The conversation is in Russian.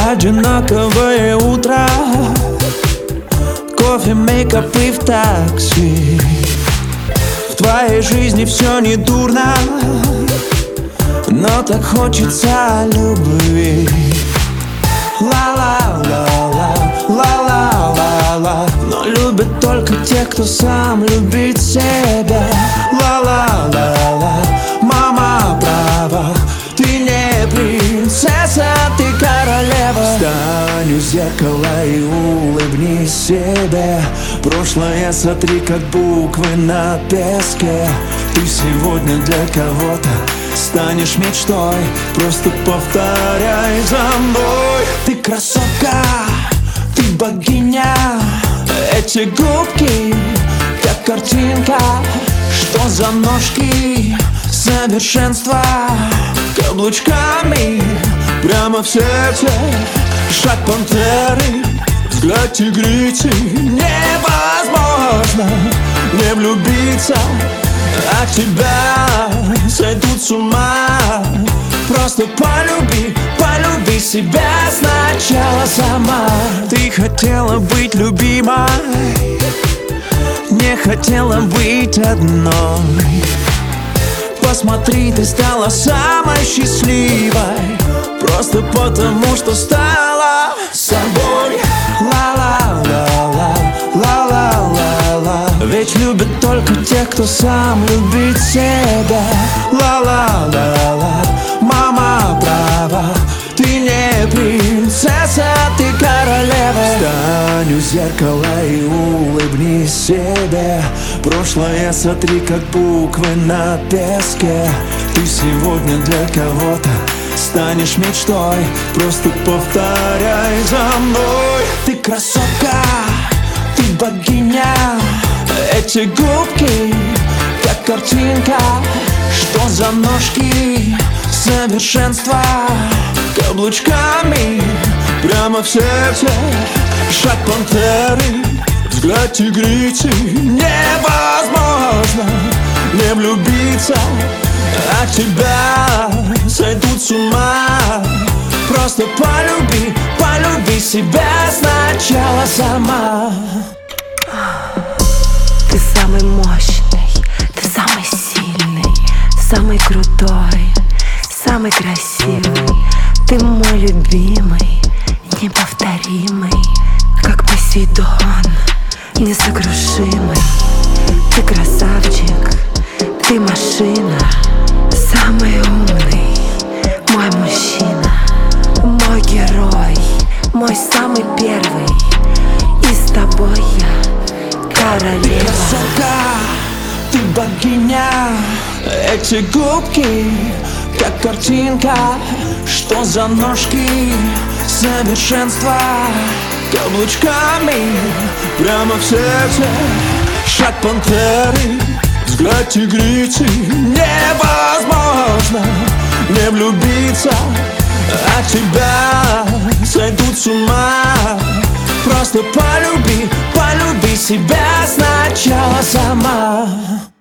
Одинаковое утро, кофе, мейкап и в такси. В твоей жизни все не дурно, но так хочется любви. Ла-ла-ла-ла, ла-ла-ла-ла. Но любят только те, кто сам любит себя. Ла-ла-ла-ла, мама права. Ты не принцесса, ты королева. Встань у зеркала и улыбнись себе. Прошлое сотри, как буквы на песке. Ты сегодня для кого-то станешь мечтой. Просто повторяй за мной. Ты красотка, ты богиня. Эти губки, как картинка. Что за ножки, совершенство. Каблучками прямо в сердце. Шаг пантеры, взгляд тигрицы. Невозможно не влюбиться, от тебя сойдут с ума. Просто полюби, полюби себя сначала сама. Ты хотела быть любимой, не хотела быть одной. Посмотри, ты стала самой счастливой, просто потому, что стала собой. Ла-ла-ла-ла, ла-ла-ла-ла. Ведь любят только тех, кто сам любит себя. Ла-ла-ла-ла, мама права. Ты не принцесса, ты королева. Встань у зеркала и улыбнись себе. Прошлое сотри, как буквы на песке. Ты сегодня для кого-то станешь мечтой. Просто повторяй за мной. Ты красотка, ты богиня. Эти губки, как картинка. Что за ножки, совершенство. Каблучками прямо в сердце. Шаг пантеры, взгляд тигрицы. Невозможно не влюбиться, от тебя сойдут с ума. Просто полюби, полюби себя сначала сама. Ты самый мощный, ты самый сильный, самый крутой, самый красивый. Ты мой любимый, неповторимый, как Посейдон, несокрушимый. Ты красавчик, ты машина, самый умный, мой мужчина, мой герой, мой самый первый. И с тобой я королева. Красотка, ты богиня. Эти губки, как картинка. Что за ножки, совершенство. Каблучками прямо в сердце. Шаг пантеры, взгляд тигрицы. Невозможно не влюбиться, от тебя сойдут с ума. Просто полюби, полюби себя сначала сама.